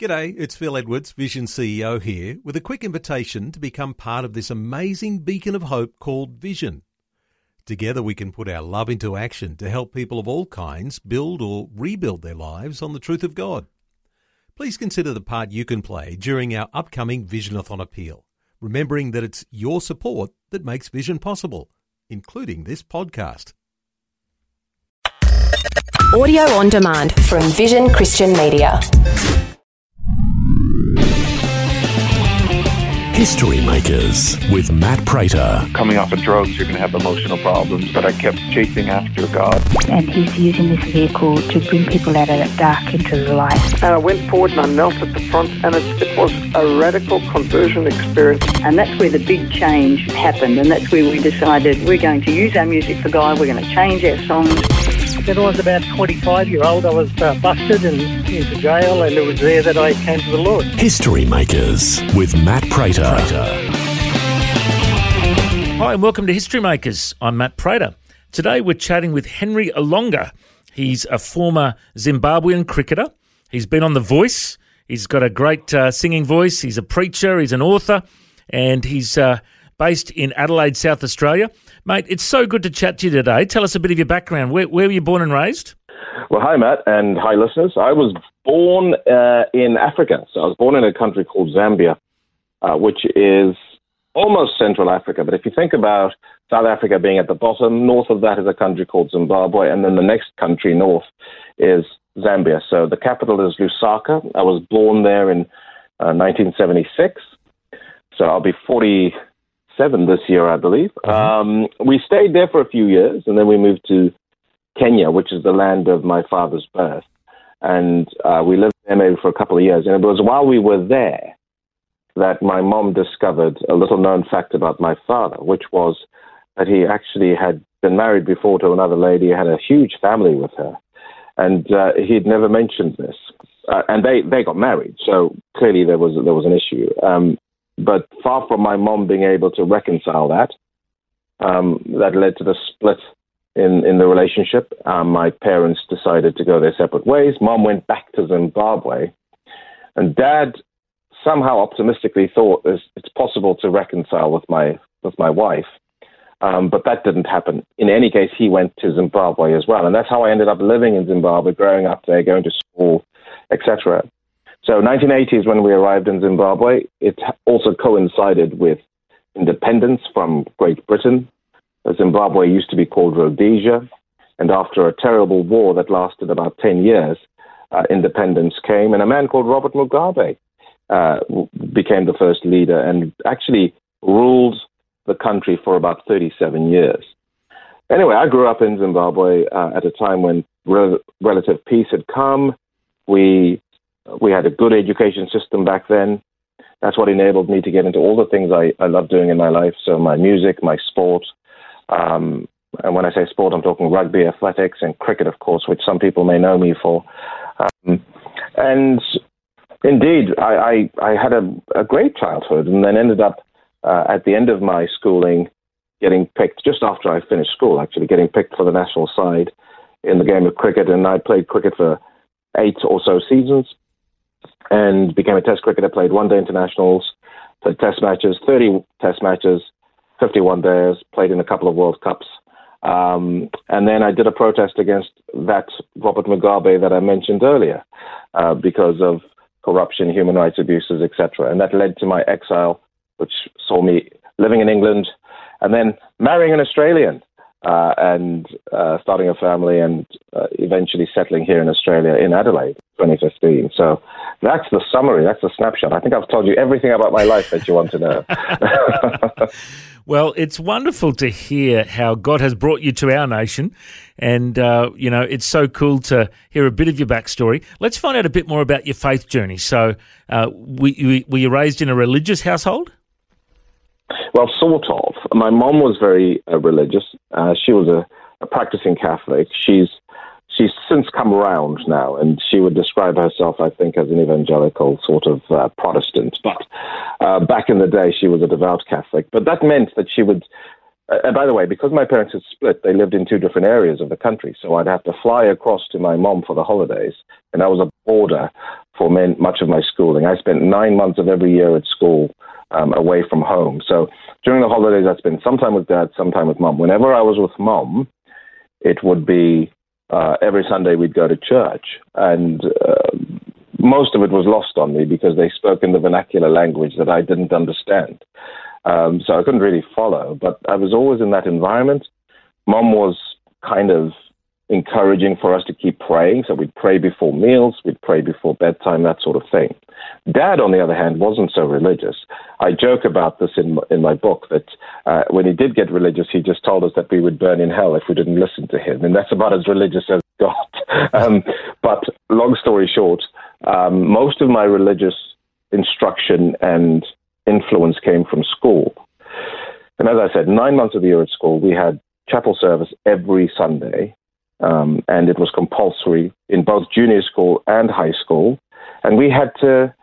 G'day, it's Phil Edwards, Vision CEO here, with a quick invitation to become part of this amazing beacon of hope called Vision. Together we can put our love into action to help people of all kinds build or rebuild their lives on the truth of God. Please consider the part you can play during our upcoming Visionathon appeal, remembering that it's your support that makes Vision possible, including this podcast. Audio on demand from Vision Christian Media. History Makers with Matt Prater. Coming off of drugs, you're going to have emotional problems, but I kept chasing after God. And he's using this vehicle to bring people out of that dark into the light. And I went forward and I knelt at the front, and it was a radical conversion experience. And that's where the big change happened, and that's where we decided we're going to use our music for God, we're going to change our songs. When I was about 25-year-old, I was busted and into jail, and it was there that I came to the Lord. History Makers with Matt Prater. Hi and welcome to History Makers. I'm Matt Prater. Today we're chatting with Henry Olonga. He's a former Zimbabwean cricketer. He's been on The Voice. He's got a great singing voice. He's a preacher. He's an author. And he's based in Adelaide, South Australia. Mate, it's so good to chat to you today. Tell us a bit of your background. Where were you born and raised? Well, hi, Matt, and hi, listeners. I was born in Africa. So I was born in a country called Zambia, which is almost Central Africa. But if you think about South Africa being at the bottom, north of that is a country called Zimbabwe, and then the next country north is Zambia. So the capital is Lusaka. I was born there in 1976. So I'll be 47 this year, I believe. We stayed there for a few years, and then we moved to Kenya, which is the land of my father's birth. And we lived there maybe for a couple of years. And it was while we were there that my mom discovered a little-known fact about my father, which was that he actually had been married before to another lady, had a huge family with her, and he'd never mentioned this. And they got married, so clearly there was an issue. But far from my mom being able to reconcile that, that led to the split in the relationship. My parents decided to go their separate ways. Mom went back to Zimbabwe, and Dad somehow optimistically thought it's possible to reconcile with my wife. But that didn't happen. In any case, he went to Zimbabwe as well. And that's how I ended up living in Zimbabwe, growing up there, going to school, etc. So 1980 is when we arrived in Zimbabwe. It also coincided with independence from Great Britain. Zimbabwe used to be called Rhodesia. And after a terrible war that lasted about 10 years, independence came. And a man called Robert Mugabe became the first leader and actually ruled the country for about 37 years. Anyway, I grew up in Zimbabwe at a time when relative peace had come. We had a good education system back then. That's what enabled me to get into all the things I love doing in my life. So my music, my sport. And when I say sport, I'm talking rugby, athletics, and cricket, of course, which some people may know me for. And indeed, I had a great childhood, and then ended up at the end of my schooling getting picked, just after I finished school, actually, getting picked for the national side in the game of cricket. And I played cricket for 8 or so seasons and became a test cricketer, played one-day internationals, played test matches, 30 test matches, 51 days, played in a couple of World Cups. And then I did a protest against that Robert Mugabe that I mentioned earlier because of corruption, human rights abuses, etc. And that led to my exile, which saw me living in England and then marrying an Australian and starting a family and eventually settling here in Australia, in Adelaide, 2015. So that's the summary, that's the snapshot. I think I've told you everything about my life that you want to know. Well, it's wonderful to hear how God has brought you to our nation. And, it's so cool to hear a bit of your backstory. Let's find out a bit more about your faith journey. So were you raised in a religious household? Well, sort of. My mom was very religious. She was a practicing Catholic. She's since come around now, and she would describe herself, I think, as an evangelical sort of Protestant. But back in the day, she was a devout Catholic. But that meant that she would And by the way, because my parents had split, they lived in two different areas of the country. So I'd have to fly across to my mom for the holidays. And that was a border for much of my schooling. I spent 9 months of every year at school away from home. So during the holidays, I'd spend some time with dad, some time with mom. Whenever I was with mom, it would be every Sunday we'd go to church. And most of it was lost on me because they spoke in the vernacular language that I didn't understand. So I couldn't really follow, but I was always in that environment. Mom was kind of encouraging for us to keep praying. So we'd pray before meals, we'd pray before bedtime, that sort of thing. Dad, on the other hand, wasn't so religious. I joke about this in my book that when he did get religious, he just told us that we would burn in hell if we didn't listen to him. And that's about as religious as it got. But long story short, most of my religious instruction and influence came from school. And as I said, 9 months of the year at school, we had chapel service every Sunday, and it was compulsory in both junior school and high school. And we had to,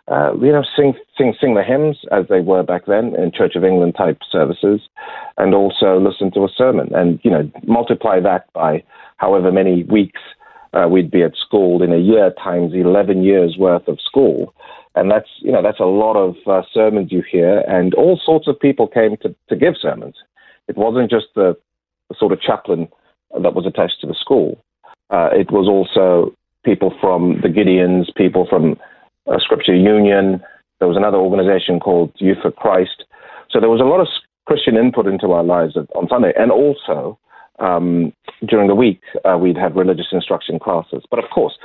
sing the hymns as they were back then in Church of England type services, and also listen to a sermon. And, multiply that by however many weeks we'd be at school in a year times 11 years worth of school. And that's a lot of sermons you hear, and all sorts of people came to give sermons. It wasn't just the sort of chaplain that was attached to the school. It was also people from the Gideons, people from Scripture Union. There was another organization called Youth for Christ. So there was a lot of Christian input into our lives on Sunday. And also, during the week, we'd have religious instruction classes. But of course,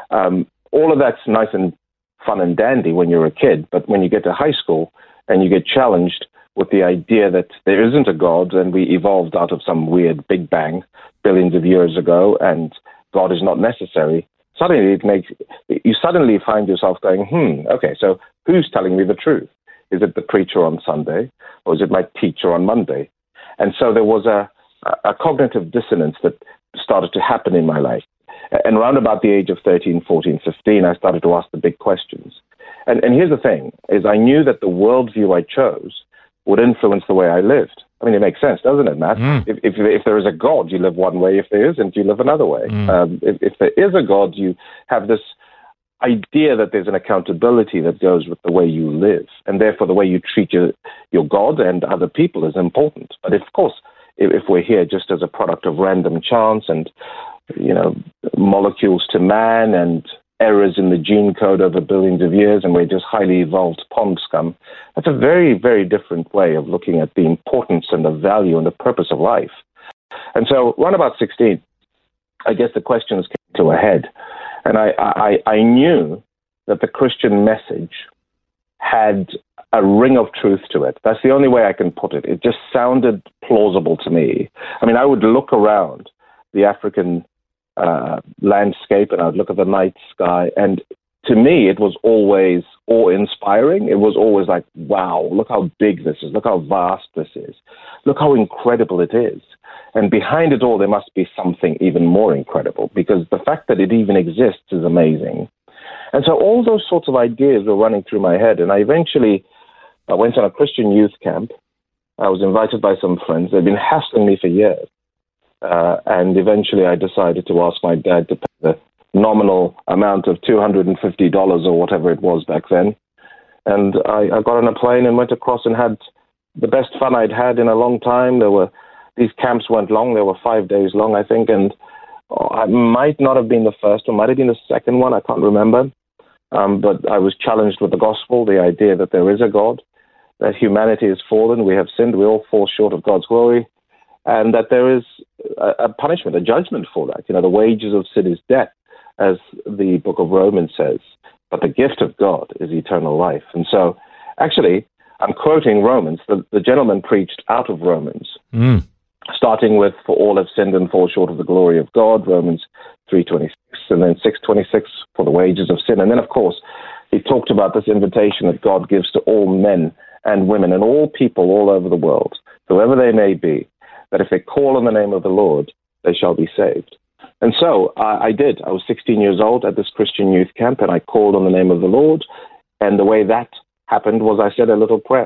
all of that's nice and fun and dandy when you're a kid, but when you get to high school and you get challenged with the idea that there isn't a God and we evolved out of some weird Big Bang billions of years ago and God is not necessary, suddenly you suddenly find yourself going, okay, so who's telling me the truth? Is it the preacher on Sunday or is it my teacher on Monday? And so there was a cognitive dissonance that started to happen in my life. And around about the age of 13, 14, 15, I started to ask the big questions. And here's the thing, is I knew that the worldview I chose would influence the way I lived. I mean, it makes sense, doesn't it, Matt? If there is a God, you live one way. If there isn't, you live another way. If there is a God, you have this idea that there's an accountability that goes with the way you live. And therefore, the way you treat your God and other people is important. But of course, if we're here just as a product of random chance and molecules to man and errors in the gene code over billions of years, and we're just highly evolved pond scum, that's a very, very different way of looking at the importance and the value and the purpose of life. And so around about 16, I guess the questions came to a head. And I knew that the Christian message had a ring of truth to it. That's the only way I can put it. It just sounded plausible to me. I mean, I would look around the African landscape and I'd look at the night sky, and to me it was always awe-inspiring. It was always like, wow, look how big this is, look how vast this is, look how incredible it is. And behind it all there must be something even more incredible, because the fact that it even exists is amazing. And so all those sorts of ideas were running through my head, and I eventually went on a Christian youth camp. I was invited by some friends. They'd been hassling me for years. And eventually I decided to ask my dad to pay the nominal amount of $250 or whatever it was back then. And I got on a plane and went across and had the best fun I'd had in a long time. These camps weren't long. They were 5 days long, I think. And I might not have been the first one, might have been the second one. I can't remember. But I was challenged with the gospel, the idea that there is a God, that humanity has fallen, we have sinned, we all fall short of God's glory, and that there is a punishment, a judgment for that. The wages of sin is death, as the book of Romans says, but the gift of God is eternal life. And so, actually, I'm quoting Romans. The gentleman preached out of Romans, starting with, for all have sinned and fall short of the glory of God, Romans 3:26, and then 6:26, for the wages of sin. And then, of course, he talked about this invitation that God gives to all men and women and all people all over the world, whoever they may be, that if they call on the name of the Lord, they shall be saved. And so I did. I was 16 years old at this Christian youth camp, and I called on the name of the Lord. And the way that happened was I said a little prayer.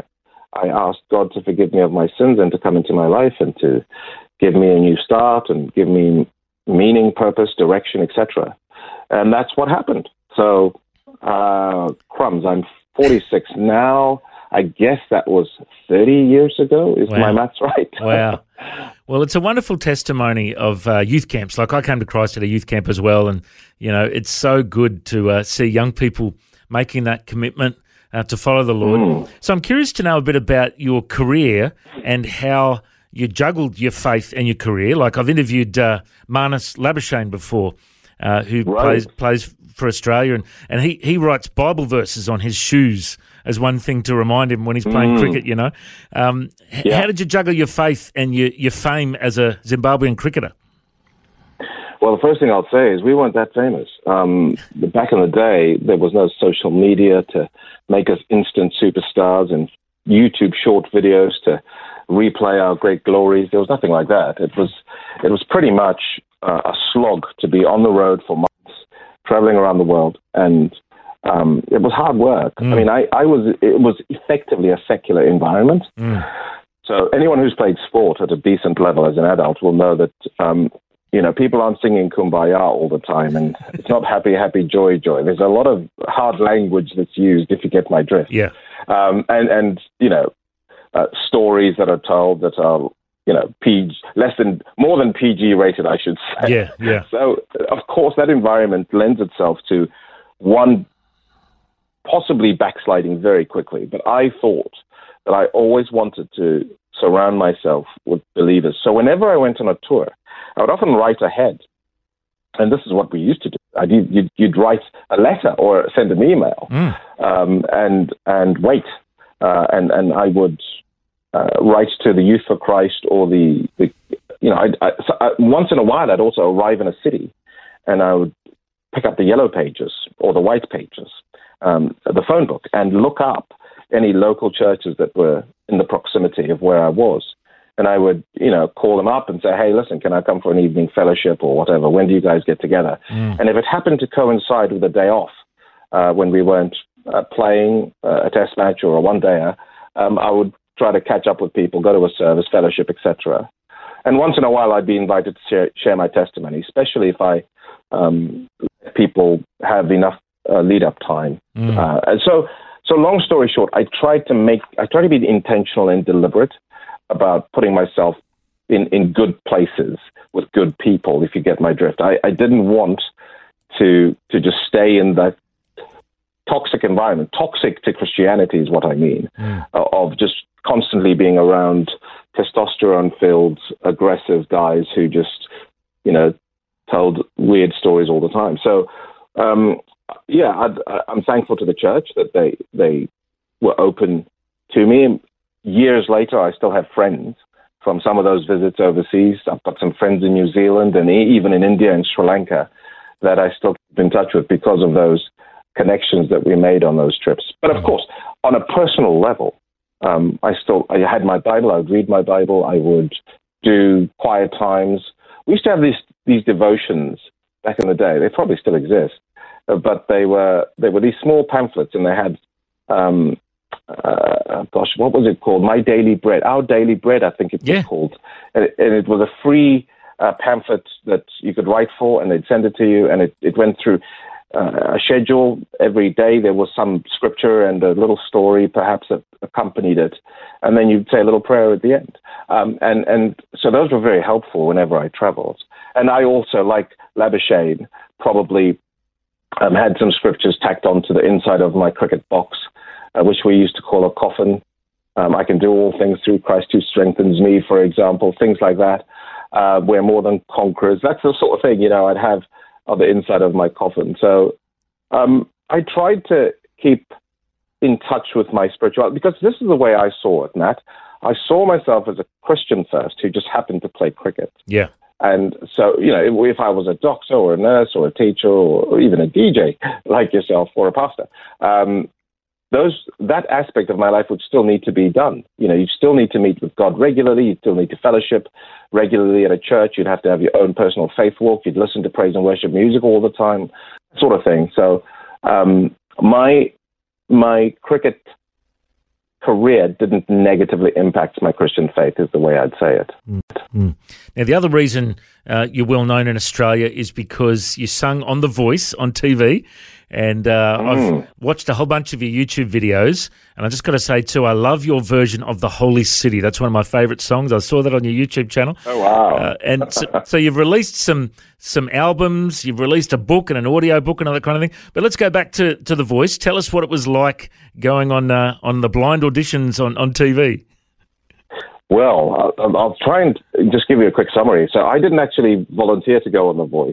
I asked God to forgive me of my sins and to come into my life and to give me a new start and give me meaning, purpose, direction, etc. And that's what happened. So, crumbs, I'm 46 now. I guess that was 30 years ago. Is my maths right? Wow. Well, it's a wonderful testimony of youth camps. Like, I came to Christ at a youth camp as well, and, you know, it's so good to see young people making that commitment to follow the Lord. So I'm curious to know a bit about your career and how you juggled your faith and your career. Like, I've interviewed Marnus Labuschagne before, who plays for Australia, and he writes Bible verses on his shoes as one thing to remind him when he's playing cricket, you know. How did you juggle your faith and your fame as a Zimbabwean cricketer? Well, the first thing I'll say is we weren't that famous. Back in the day, there was no social media to make us instant superstars and YouTube short videos to replay our great glories. There was nothing like that. It was pretty much a slog to be on the road for months, traveling around the world, and it was hard work. I mean, it was effectively a secular environment. So anyone who's played sport at a decent level as an adult will know that, you know, people aren't singing Kumbaya all the time, and it's not happy, happy, joy, joy. There's a lot of hard language that's used, if you get my drift. Yeah. And you know, stories that are told that are, you know, more than PG rated, I should say. Yeah, yeah. So, of course, that environment lends itself to one possibly backsliding very quickly. But I thought that I always wanted to surround myself with believers. So whenever I went on a tour, I would often write ahead. And this is what we used to do. You'd write a letter or send an email and wait. And I would write to the Youth for Christ or the you know, once in a while I'd also arrive in a city and I would pick up the yellow pages or the white pages, the phone book, and look up any local churches that were in the proximity of where I was. And I would, you know, call them up and say, hey, listen, can I come for an evening fellowship or whatever? When do you guys get together? And if it happened to coincide with a day off, when we weren't playing a test match or a one-dayer, I would try to catch up with people, go to a service, fellowship, etc. And once in a while, I'd be invited to share my testimony, especially if I people have enough lead-up time. And so long story short, I try to be intentional and deliberate about putting myself in good places with good people, if you get my drift. I didn't want to just stay in that toxic environment. Toxic to Christianity is what I mean, of just constantly being around testosterone-filled, aggressive guys who just, you know, told weird stories all the time. So, I'm thankful to the church that they were open to me. Years later, I still have friends from some of those visits overseas. I've got some friends in New Zealand and even in India and Sri Lanka that I still keep in touch with because of those connections that we made on those trips. But of course, on a personal level, I had my Bible. I would read my Bible. I would do quiet times. We used to have these devotions back in the day. They probably still exist, but they were these small pamphlets, and they had what was it called? My Daily Bread, Our Daily Bread, I think it was called, and it was a free pamphlet that you could write for, and they'd send it to you, and it went through a schedule. Every day there was some scripture and a little story perhaps that accompanied it, and then you'd say a little prayer at the end. And so those were very helpful whenever I traveled. And I also, like Labuschagne, probably had some scriptures tacked onto the inside of my cricket box, which we used to call a coffin. I can do all things through Christ who strengthens me, for example, things like that. We're more than conquerors. That's the sort of thing, you know, I'd have on the inside of my coffin. So I tried to keep in touch with my spirituality, because this is the way I saw it, Matt. I saw myself as a Christian first who just happened to play cricket. Yeah. And so, you know, if I was a doctor or a nurse or a teacher or even a DJ like yourself or a pastor, that aspect of my life would still need to be done. You know, you still need to meet with God regularly. You still need to fellowship regularly at a church. You'd have to have your own personal faith walk. You'd listen to praise and worship music all the time, sort of thing. So my cricket career didn't negatively impact my Christian faith, is the way I'd say it. Now, the other reason you're well known in Australia is because you sung on The Voice on TV, and I've watched a whole bunch of your YouTube videos, and I just got to say too, I love your version of The Holy City. That's one of my favourite songs. I saw that on your YouTube channel. Oh, wow. And so you've released some albums, you've released a book and an audio book and all that kind of thing. But let's go back to The Voice. Tell us what it was like going on the blind auditions on TV. Well, I'll try and just give you a quick summary. So I didn't actually volunteer to go on The Voice.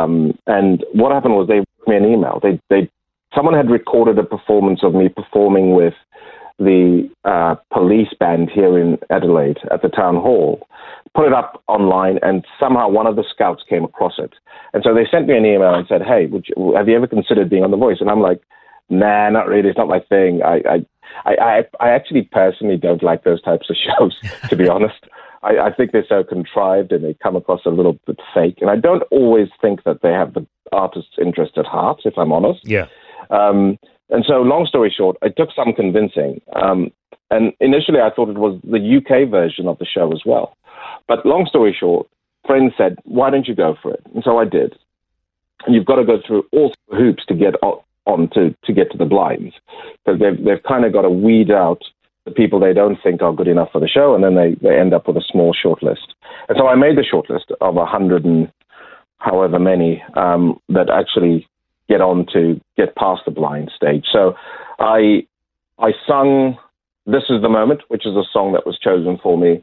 And what happened was they wrote me an email. Someone had recorded a performance of me performing with the police band here in Adelaide at the town hall, put it up online, and somehow one of the scouts came across it. And so they sent me an email and said, hey, have you ever considered being on The Voice? And I'm like, nah, not really. It's not my thing. I actually personally don't like those types of shows, to be honest. I think they're so contrived and they come across a little bit fake. And I don't always think that they have the artist's interest at heart, if I'm honest. Yeah. And so, long story short, it took some convincing. And initially, I thought it was the UK version of the show as well. But long story short, friends said, why don't you go for it? And so I did. And you've got to go through all the hoops to get on to get to the blinds. Because they've kind of got to weed out the people they don't think are good enough for the show, and then they end up with a small shortlist. And so I made the shortlist of 100 and however many that actually get on to get past the blind stage. So I sung This Is the Moment, which is a song that was chosen for me.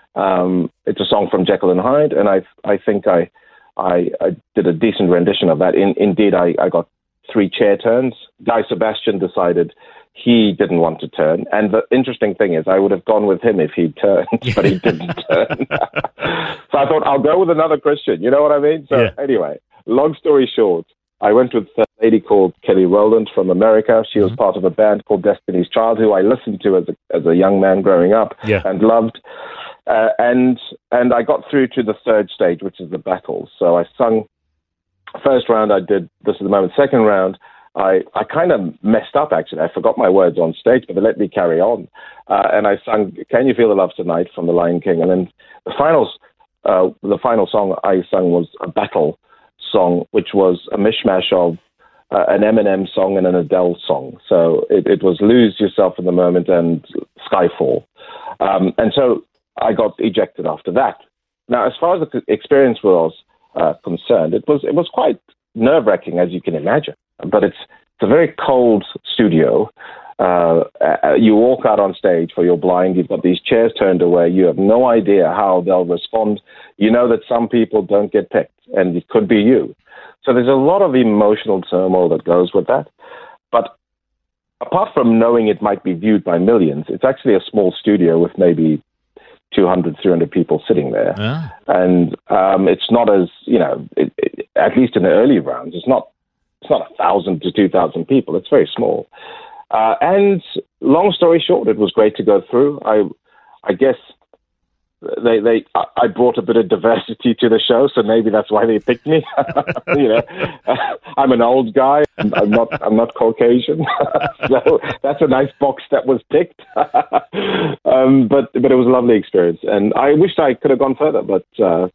It's a song from Jekyll and Hyde, and I think I did a decent rendition of that. Indeed, I got 3 chair turns. Guy Sebastian decided he didn't want to turn. And the interesting thing is I would have gone with him if he'd turned, but he didn't turn. So I thought, I'll go with another Christian. You know what I mean? So Anyway, long story short, I went with a lady called Kelly Rowland from America. She was part of a band called Destiny's Child, who I listened to as a young man growing up and loved. And I got through to the 3rd stage, which is the battle. So I sung. First round, I did This Is the Moment. Second round, I kind of messed up, actually. I forgot my words on stage, but they let me carry on. And I sung Can You Feel the Love Tonight from The Lion King. And then the final song I sung was a battle song, which was a mishmash of an Eminem song and an Adele song. So it was Lose Yourself in the Moment and Skyfall. And so I got ejected after that. Now, as far as the experience was concerned, it was quite nerve-wracking, as you can imagine. But it's a very cold studio. You walk out on stage for your blind. You've got these chairs turned away. You have no idea how they'll respond. You know that some people don't get picked, and it could be you. So there's a lot of emotional turmoil that goes with that. But apart from knowing it might be viewed by millions, it's actually a small studio with maybe 200, 300 people sitting there. And it's not as, at least in the early rounds, it's not 1,000 to 2,000 people. It's very small. And long story short, it was great to go through. I guess I brought a bit of diversity to the show, so maybe that's why they picked me. I'm an old guy. I'm not Caucasian, so that's a nice box that was picked. But it was a lovely experience, and I wished I could have gone further, but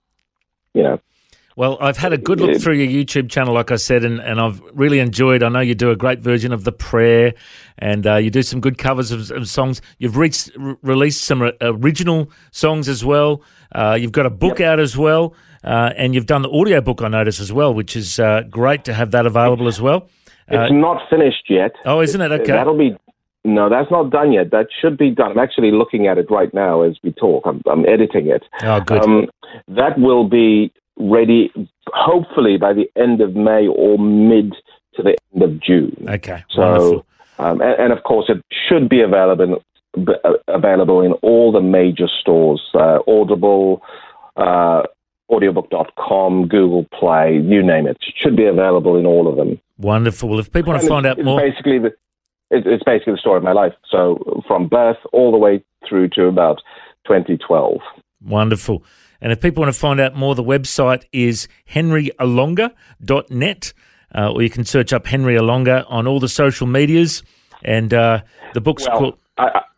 Well, I've had a good look through your YouTube channel, like I said, and I've really enjoyed. I know you do a great version of The Prayer, and you do some good covers of songs. You've released some original songs as well. You've got a book out as well, and you've done the audio book, I notice, as well, which is great to have that available as well. It's not finished yet. Oh, isn't it? Okay. No, that's not done yet. That should be done. I'm actually looking at it right now as we talk. I'm editing it. Oh, good. That will be ready, hopefully, by the end of May or mid to the end of June. Okay, so, wonderful. And of course, it should be available in all the major stores, Audible, audiobook.com, Google Play, you name it. It should be available in all of them. Wonderful. Well, if people want to find out more... It's basically the story of my life. So from birth all the way through to about 2012. Wonderful. And if people want to find out more, the website is henryalonga.net, or you can search up Henry Alonga on all the social medias. And the book's called...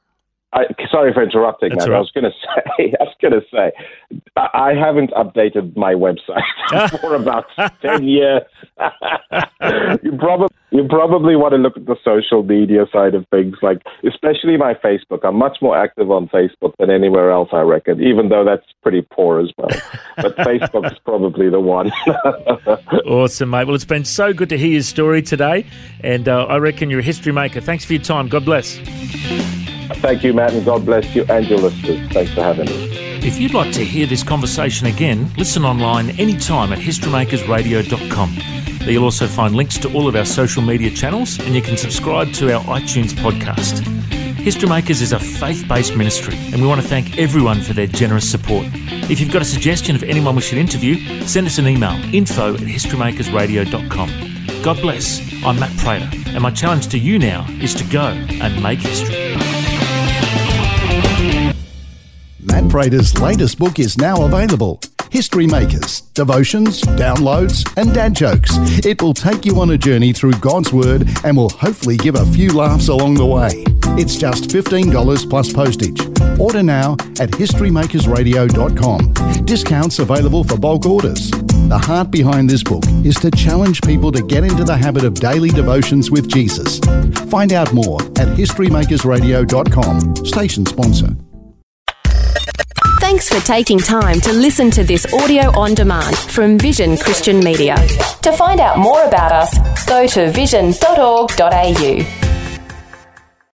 Sorry for interrupting, That's man. right. I was going to say, I haven't updated my website for about 10 years. You probably want to look at the social media side of things, like especially my Facebook. I'm much more active on Facebook than anywhere else, I reckon, even though that's pretty poor as well. But Facebook is probably the one. Awesome, mate. Well, it's been so good to hear your story today, and I reckon you're a history maker. Thanks for your time. God bless. Thank you, Matt, and God bless you and your listeners. Thanks for having me. If you'd like to hear this conversation again, listen online anytime at historymakersradio.com. There you'll also find links to all of our social media channels, and you can subscribe to our iTunes podcast. History Makers is a faith-based ministry, and we want to thank everyone for their generous support. If you've got a suggestion of anyone we should interview, send us an email, info@historymakersradio.com. God bless. I'm Matt Prater, and my challenge to you now is to go and make history. Matt Prater's latest book is now available. History Makers, devotions, downloads and dad jokes. It will take you on a journey through God's Word and will hopefully give a few laughs along the way. It's just $15 plus postage. Order now at historymakersradio.com. Discounts available for bulk orders. The heart behind this book is to challenge people to get into the habit of daily devotions with Jesus. Find out more at historymakersradio.com. Station sponsor. Thanks for taking time to listen to this audio on demand from Vision Christian Media. To find out more about us, go to vision.org.au.